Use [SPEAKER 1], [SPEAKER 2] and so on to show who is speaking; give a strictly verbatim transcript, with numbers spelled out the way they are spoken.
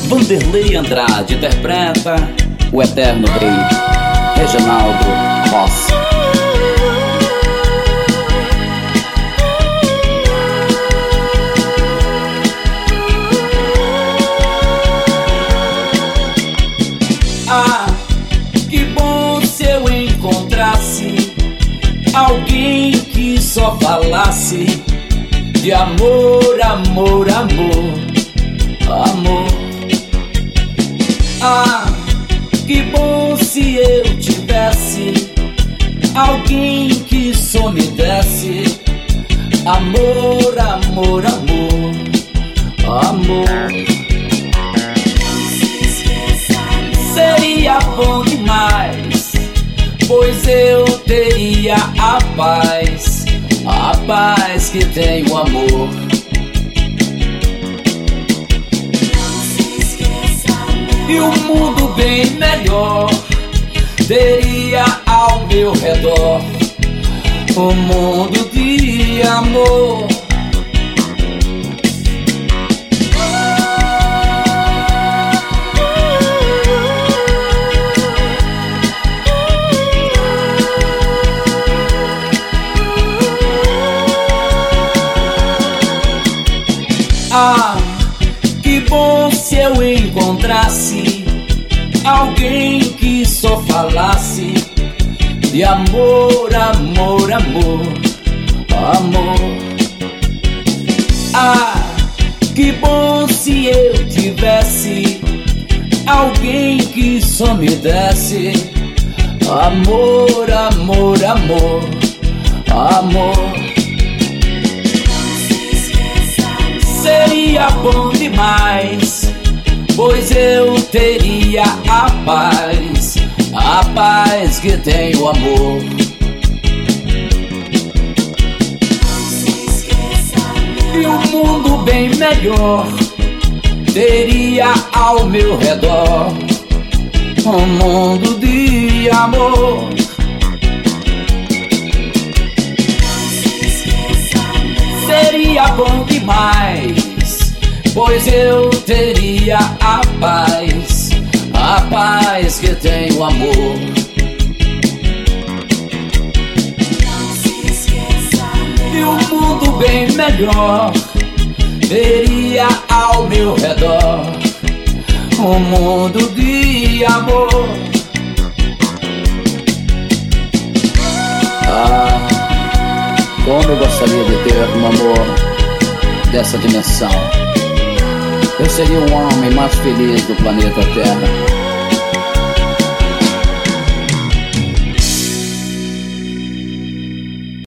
[SPEAKER 1] Vanderlei Andrade interpreta o eterno rei Reginaldo Rossi. Ah, que bom se eu encontrasse alguém que só falasse de amor, amor, amor, amor. Ah, que bom se eu tivesse alguém que só me desse amor, amor, amor, amor. Seria bom demais, pois eu teria a paz, a paz que tem o amor. E um mundo bem melhor teria ao meu redor, um mundo de amor. Ah, que bom se eu encontrasse alguém que só falasse de amor, amor, amor, amor. Ah, que bom se eu tivesse alguém que só me desse amor, amor, amor, amor. Seria bom demais, pois eu teria a paz, a paz que tem o amor. E um mundo bem melhor teria ao meu redor, um mundo de amor. Seria bom demais, pois eu teria a paz, a paz que tem o amor. E um mundo bem melhor teria ao meu redor, um mundo de amor.
[SPEAKER 2] Ah, como eu gostaria de ter um amor dessa dimensão. Eu seria o homem mais feliz do planeta Terra.